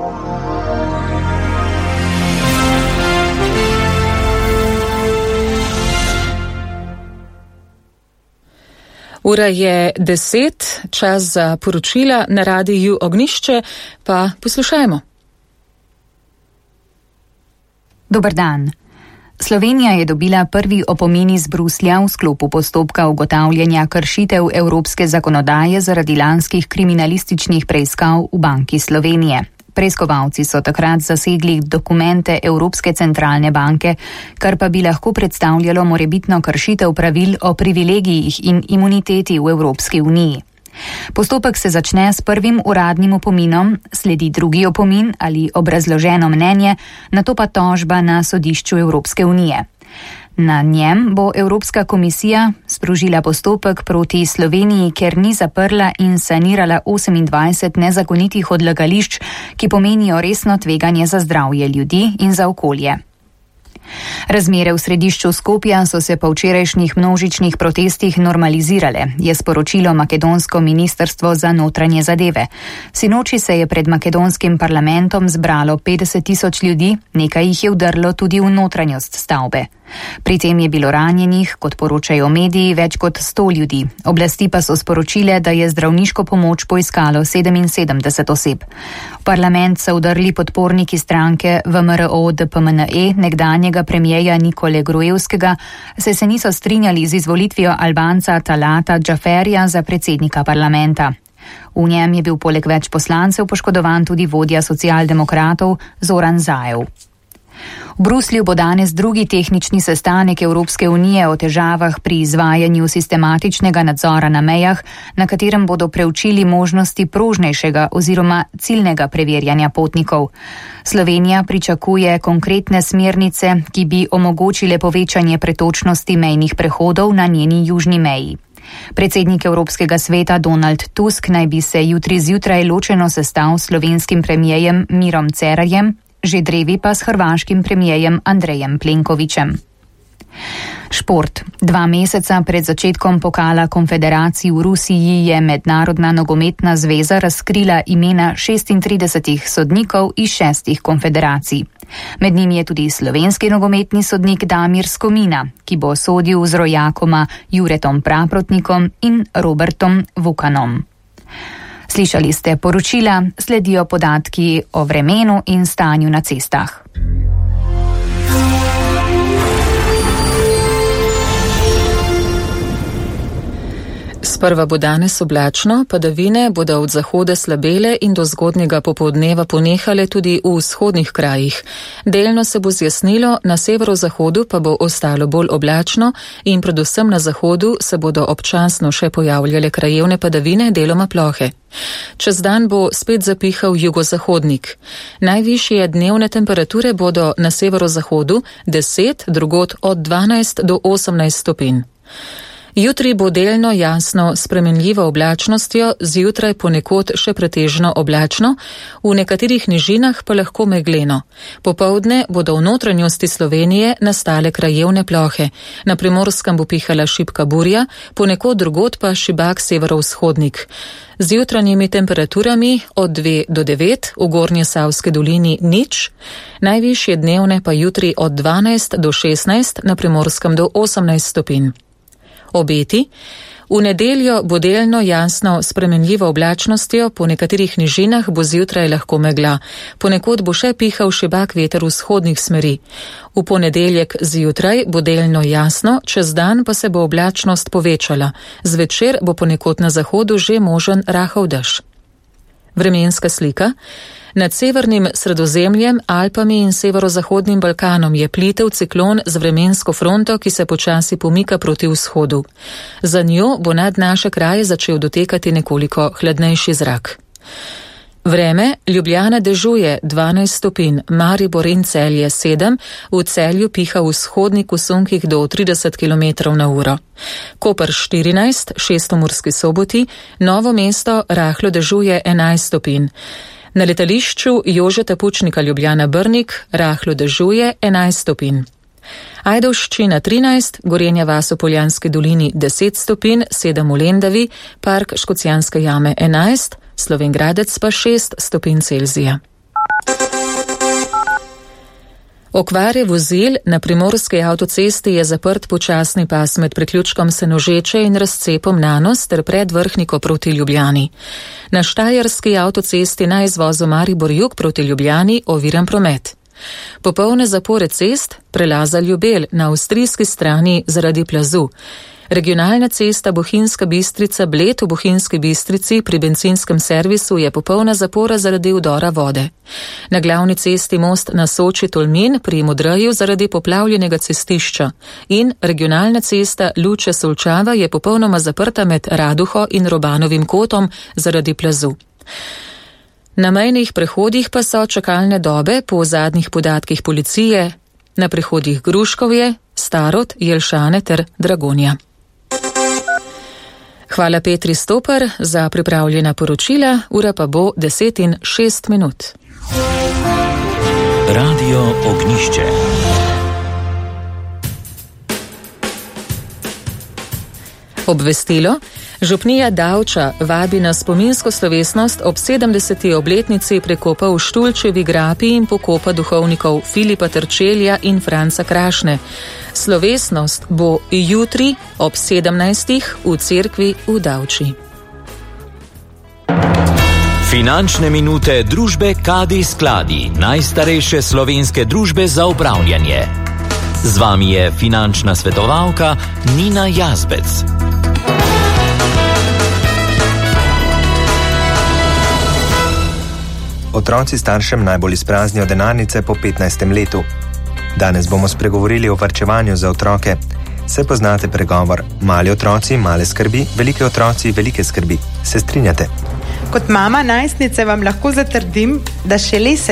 Ura je 10, čas za poročila na radiju Ognjišče, pa poslušajmo. Dober dan. Slovenija je dobila prvi opomin iz Bruslja v sklopu postopka ugotavljanja kršitev evropske zakonodaje zaradi lanskih kriminalističnih preiskav v Banki Slovenije. Preiskovalci so takrat zasegli dokumente Evropske centralne banke, kar pa bi lahko predstavljalo morebitno kršitev pravil o privilegijih in imuniteti v Evropski uniji. Postopek se začne s prvim uradnim opominom, sledi drugi opomin ali obrazloženo mnenje, nato pa tožba na sodišču Evropske unije. Na njem bo Evropska komisija sprožila postopek proti Sloveniji, ker ni zaprla in sanirala 28 nezakonitih odlagališč, ki pomenijo resno tveganje za zdravje ljudi in za okolje. Razmere v središču Skopja so se po včerajšnjih množičnih protestih normalizirale, je sporočilo makedonsko ministrstvo za notranje zadeve. Sinoči se je pred makedonskim parlamentom zbralo 50.000 ljudi, nekaj jih je vdrlo tudi v notranjost stavbe. Pri tem je bilo ranjenih, kot poročajo mediji, več kot 100 ljudi. Oblasti pa so sporočile, da je zdravniško pomoč poiskalo 77 oseb. V parlament so vdrli podporniki stranke VMRO-DPMNE, nekdanjega premijeja Nikole Gruevskega, saj se niso strinjali z izvolitvijo Albanca Talata Džaferija za predsednika parlamenta. V njem je bil poleg več poslancev poškodovan tudi vodja socialdemokratov Zoran Zaev. V Bruslju bo danes drugi tehnični sestanek Evropske unije o težavah pri izvajanju sistematičnega nadzora na mejah, na katerem bodo preučili možnosti prožnejšega oziroma ciljnega preverjanja potnikov. Slovenija pričakuje konkretne smernice, ki bi omogočile povečanje pretočnosti mejnih prehodov na njeni južni meji. Predsednik Evropskega sveta Donald Tusk naj bi se jutri zjutraj ločeno sestal s slovenskim premijejem Mirom Cerarjem, že drevi pa s hrvaškim premijejem Andrejem Plenkovićem. Šport. 2 meseca pred začetkom pokala konfederacij v Rusiji je Mednarodna nogometna zveza razkrila imena 36 sodnikov iz 6 konfederacij. Med njimi je tudi slovenski nogometni sodnik Damir Skomina, ki bo sodil z rojakoma Juretom Praprotnikom in Robertom Vukanom. Slišali ste poročila, sledijo podatki o vremenu in stanju na cestah. Sprva bo danes oblačno, padavine bodo od zahoda slabele in do zgodnjega popoldneva ponehale tudi v vzhodnih krajih. Delno se bo zjasnilo, na severozahodu pa bo ostalo bolj oblačno in predvsem na zahodu se bodo občasno še pojavljale krajevne padavine, deloma plohe. Čez dan bo spet zapihal jugozahodnik. Najvišje dnevne temperature bodo na severozahodu 10, drugod od 12 do 18 stopinj. Jutri bo delno jasno spremenljivo oblačnostjo, zjutraj ponekod še pretežno oblačno, v nekaterih nižinah pa lahko megleno. Popoldne bodo v notranjosti Slovenije nastale krajevne plohe. Na Primorskem bo pihala šibka burja, ponekod drugod pa šibak severovzhodnik. Z jutranjimi temperaturami od 2 do 9, v Gornjesavski dolini nič, najvišje dnevne pa jutri od 12 do 16, na Primorskem do 18 stopinj. Obeti. V nedeljo bo delno jasno spremenljivo oblačnostjo, po nekaterih nižinah bo zjutraj lahko megla. Ponekod bo še pihal šibak veter vzhodnih smeri. V ponedeljek zjutraj bo delno jasno, čez dan pa se bo oblačnost povečala. Zvečer bo ponekod na zahodu že možen rahel dež. Vremenska slika. Nad severnim Sredozemljem, Alpami in severozahodnim Balkanom je plitev ciklon z vremensko fronto, ki se počasi pomika proti vzhodu. Za njo bo nad naše kraje začel dotekati nekoliko hladnejši zrak. Vreme. Ljubljana dežuje 12 stopinj, Maribor in Celje 7, v Celju piha vzhodnik v sunkih do 30 km/h. Koper 14, 6 v Murski Soboti, Novo mesto rahlo dežuje 11 stopinj. Na letališču Jožeta Pučnika Ljubljana Brnik rahlo dežuje 11 stopinj. Ajdovščina 13, Gorenja vas v Poljanski dolini 10 stopinj, 7 v Lendavi, Park Škocjanske jame 11, Slovenj Gradec pa 6 stopinj Celzija. Okvare vozil na primorski avtocesti je zaprt počasni pas med priključkom Senožeče in razcepom Nanos ter pred Vrhniko proti Ljubljani. Na štajerski avtocesti na izvozu Maribor-Jug proti Ljubljani oviran promet. Popolne zapore cest prelaza Ljubelj na avstrijski strani zaradi plazu. Regionalna cesta Bohinjska Bistrica-Bled v Bohinjski Bistrici pri bencinskem servisu je popolna zapora zaradi vdora vode. Na glavni cesti most na Soči-Tolmin pri Modreju zaradi poplavljenega cestišča in regionalna cesta Luče-Solčava je popolnoma zaprta med Raduho in Robanovim kotom zaradi plazu. Na mejnih prehodih pa so čakalne dobe po zadnjih podatkih policije na prehodih Gruškovje, Starod, Jelšane ter Dragonja. Hvala Petri Stopar za pripravljena poročila, ura pa bo 10:06. Radio Ognjišče. Obvestilo. Župnija Davča vabi na spominsko slovesnost ob 70. obletnici prekopa v Štulčevi grapi in pokopa duhovnikov Filipa Trčelja in Franca Krašne. Slovesnost bo jutri ob 17. v cerkvi v Davči. Finančne minute družbe Kadi Skladi, najstarejše slovenske družbe za upravljanje. Z vami je finančna svetovalka Nina Jazbec. Otroci staršem najbolj izpraznijo denarnice po 15. letu. Danes bomo spregovorili o varčevanju za otroke. Se poznate pregovor: mali otroci, male skrbi, veliki otroci, velike skrbi. Se strinjate? Kot mama najstnice vam lahko zatrdim, da šele